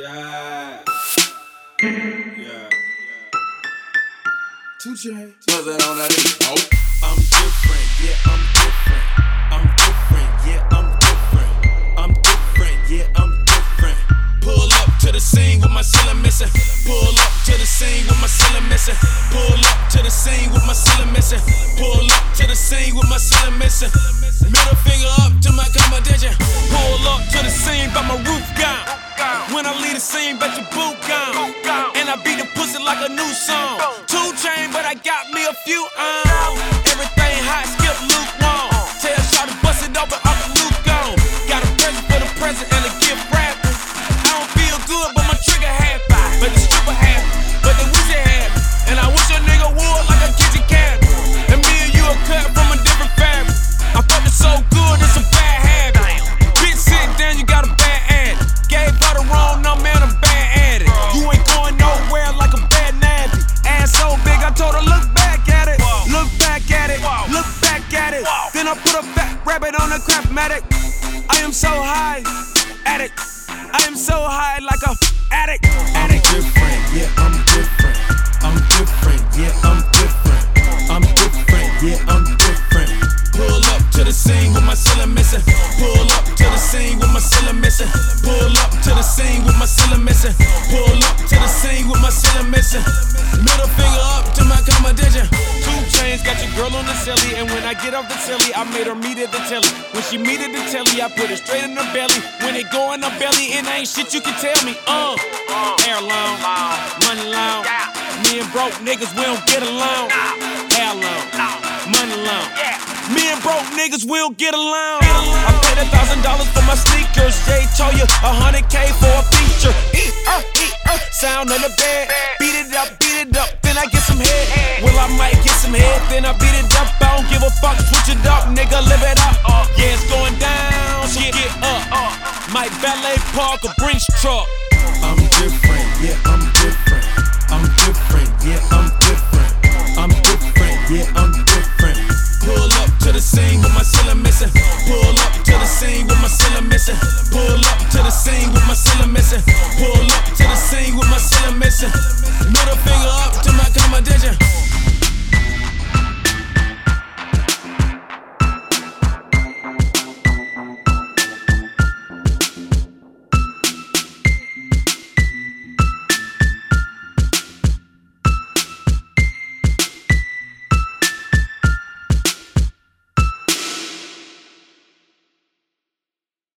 Yeah. 2 Chainz. What's that on that? Oh. I'm different, yeah, I'm different. I'm different, yeah, I'm different. I'm different, yeah, I'm different. Pull up to the scene with my ceiling missing. Pull up to the scene with my ceiling missing. Pull up to the scene with my ceiling missing. Pull up to the scene with my ceiling missing. Middle finger up to my competition. Pull up to the scene, but my roof gone. When I leave the scene, bet your boot gone. And I beat the pussy like a new song. 2 Chainz, but I got me a few everything hot, skip lukewarm. Tell Shawty bust it open, off the Luke gone. Got a present for the present and a gift wrap. I don't feel good, but my trigger happy. But the stripper happy, but the wizard happy. And I wish a nigga would like a kitchen cabinet. And me and you are cut from a different fabric. I fucking so good, it's a bad habit. Bitch, sit down, you got a bad addict. Gave her the wrong number, man, I'm bad at it. You ain't going nowhere like a bad nappy. Ass so big, I told her, look back at it. Look back at it, look back at it. Then I put a fat rabbit on a Craftmatic. I am so high, addict. I am so high like a addict. I'm different, yeah, I'm different. I'm different, yeah, I'm different. I'm different, yeah, I'm different. Pull up to the scene with my ceiling missing. Pull up to the scene with my ceiling missing. Pull up to the scene with my ceiling missing. Pull up to the scene with my ceiling missing. Middle finger up to my competition. 2 Chainz got your girl on the silly, and when I get off the silly, I made her meet at the telly. When she meet at the telly, I put it straight in her belly. When it go in her belly, it ain't shit you can tell me. Hair long, money long. Me and broke niggas, we don't get along. Hair long, money long. Me and broke niggas, we don't get along. I paid $1,000 for my sneakers. Jay told you $100K for a feature. Sound on the bed, beat it up, then I get some head. Well, I might get some head, then I beat it up. I don't give a fuck, switch it up, nigga, live it up. Yeah, it's going down, so get up. Might valet park or Brinks truck. I'm different, yeah, I'm different. I'm different, yeah, I'm different. I'm different, yeah, I'm different. Pull up to the scene with my ceiling missing. Pull up to the scene with my ceiling missing. Pull up to the scene with my ceiling missing. Pull up to the scene with my ceiling missing. Middle finger